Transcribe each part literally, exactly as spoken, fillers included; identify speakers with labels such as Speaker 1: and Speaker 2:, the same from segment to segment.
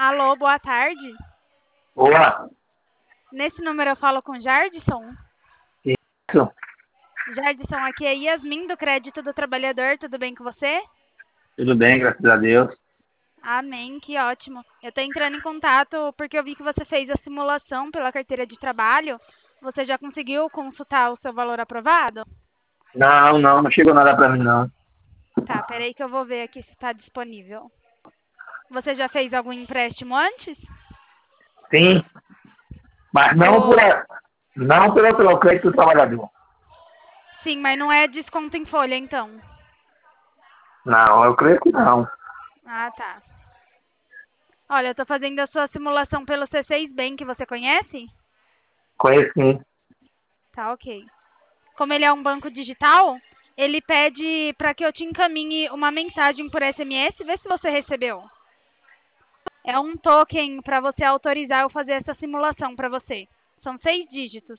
Speaker 1: Alô, boa tarde.
Speaker 2: Olá,
Speaker 1: Nesse número eu falo com Jardson.
Speaker 2: isso,
Speaker 1: Jardson, aqui é Yasmin do Crédito do Trabalhador. Tudo bem com você?
Speaker 2: tudo bem, graças a Deus.
Speaker 1: Amém, que ótimo. Eu estou entrando em contato porque eu vi que você fez a simulação pela carteira de trabalho. Você já conseguiu consultar o seu valor aprovado?
Speaker 2: Não, não, não chegou nada pra mim, não.
Speaker 1: Tá, peraí que eu vou ver aqui se está disponível. Você já fez algum empréstimo antes?
Speaker 2: Sim, mas não por,
Speaker 1: Ou...
Speaker 2: a- não pelo, pelo crédito do trabalhador.
Speaker 1: Sim, mas não é desconto em folha, então.
Speaker 2: Não, eu creio que não.
Speaker 1: Ah, tá. Olha, eu estou fazendo a sua simulação pelo C seis Bank, você conhece?
Speaker 2: Conheço sim.
Speaker 1: Tá, ok. Como ele é um banco digital, ele pede para que eu te encaminhe uma mensagem por S M S, vê se você recebeu. É um token para você autorizar eu fazer essa simulação para você. São seis dígitos.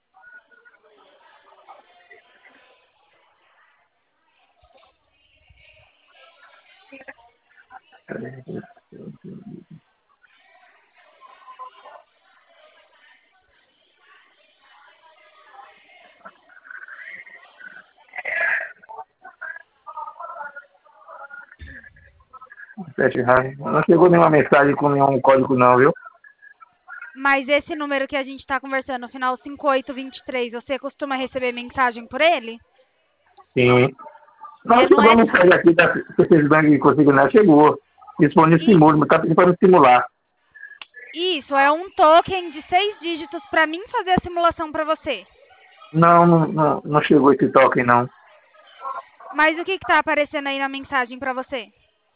Speaker 2: Sete reais. Não chegou nenhuma mensagem com nenhum código não, viu?
Speaker 1: Mas esse número que a gente está conversando, no final cinco oito dois três, você costuma receber mensagem por ele?
Speaker 2: Sim. Não
Speaker 1: É no
Speaker 2: chegou a
Speaker 1: S...
Speaker 2: mensagem aqui da C seis Bank Consignado, chegou. Disponível
Speaker 1: I-
Speaker 2: simula, mas tá pedindo para me simular.
Speaker 1: Isso, é um token de seis dígitos para mim fazer a simulação para você.
Speaker 2: Não, não, não, não chegou esse toque não.
Speaker 1: Mas o que está aparecendo aí na mensagem para você?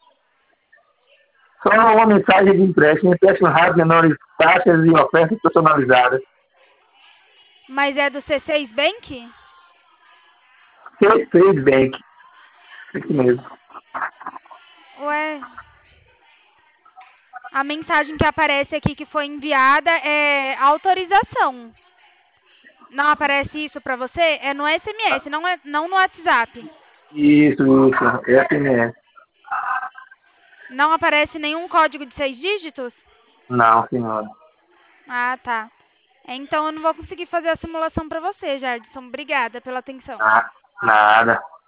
Speaker 2: Só uma mensagem de empréstimo, empréstimo rápido, menores taxas e ofertas personalizadas.
Speaker 1: Mas é do C seis Bank?
Speaker 2: C seis Bank. Isso mesmo.
Speaker 1: Ué, a mensagem que aparece aqui que foi enviada é autorização. Não aparece isso para você? É no S M S, não, é, não no WhatsApp.
Speaker 2: Isso, isso. É assim mesmo.
Speaker 1: Não aparece nenhum código de seis dígitos?
Speaker 2: Não, senhora.
Speaker 1: Ah, tá. Então eu não vou conseguir fazer a simulação para você, Jardson. Obrigada pela atenção.
Speaker 2: Ah, nada.